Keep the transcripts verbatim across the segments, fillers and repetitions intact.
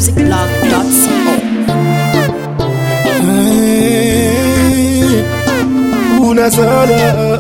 music blog dot co. Una sala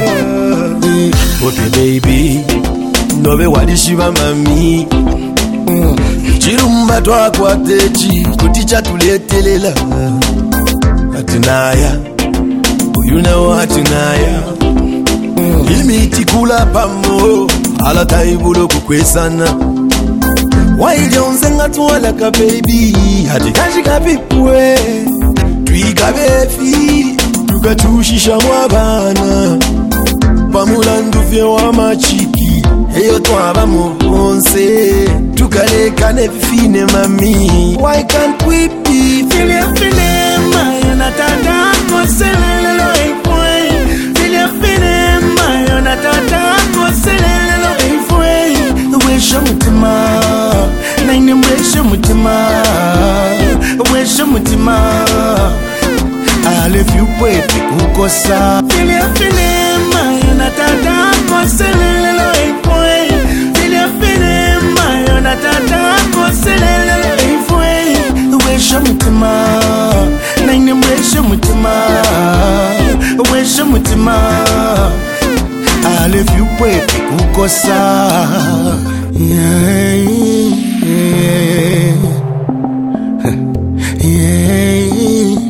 okay baby nobe walishiba mami chirumba twakwatechi kuti chatuletelela atinaya you know atinaya imiti kula pamo ala taibulo kukwesana waile onzenga tuwala ka baby hati kashika pipwe twiga befi tukachushisha mwabana pamulandu vye wa machiki heyo twaba mubonse tukalekane vifine mami why can't we be Filia finema yona tata koselelo ifwe Filia finema yona tata koselelo ifwe Wesha mutima naine wesha mutima Wesha mutima Alef you pwepi kukosa Filia finema yona tata koselelo ifwe Filia finema yona tata koselelo ifwe Wesha mutima naine wesha mutima Wesha mutima Alef you pwepi kukosa Yeah, yeah, yeah.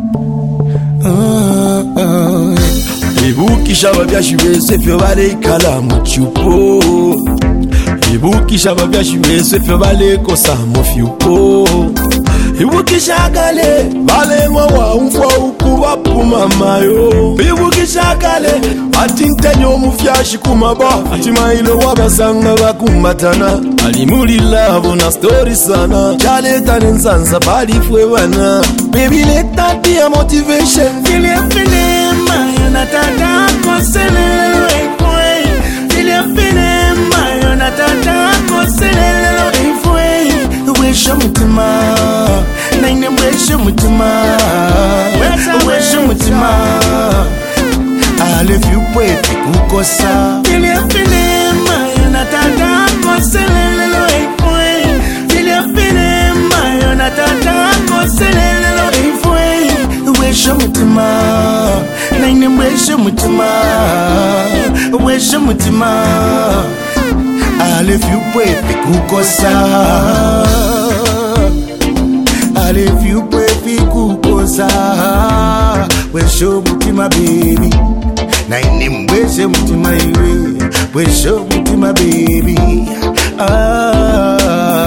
Oh, oh. ibukisha babyashibese fyo balekala mu chupo ibukisha babyashibese fyo balekosa mu fyuko ibukisha kale balemwa wa umfwa ukuba pumamayo ibukisha kale atintenyo mufyashi kumaba atimailo wabasanga bakumatana alimuli love na story sana chaleta nsanza balifwe bana baby let that be a motivation Filia finema yona tata koselelo ifwe Filia finema yona tata koselelo ifwe Wesha mutima naine wesha mutima Wesha mutima Alef you pwepi kukosa Filia finema yona tata koselelo ifwe Filia finema yona tata koselelo ifwe Wesha mutima naine wesha mutima Wesha mutima Alef you pwepi kukosa Alef you pwepi kukosa Wesha mutima baby naine wesha mutima iwe Wesha mutima baby Ah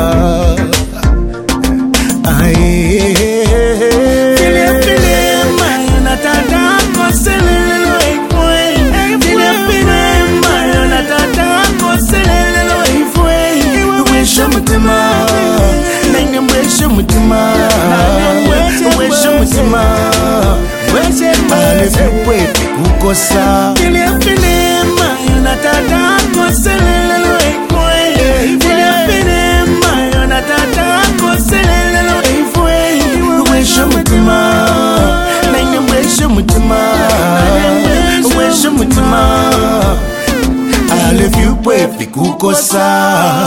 Aye Filia finema yona tata koselelo ifwe Filia finema yona tata koselelo ifwe Wesha mutima naine wesha mutima Wesha mutima Alef you pwepi kukosa Filia finema yona tata koselelo ifwe Filia finema yona tata koselelo ifwe Wesha mutima naine wesha mutima Wesha mutima Alef you pwepi kukosa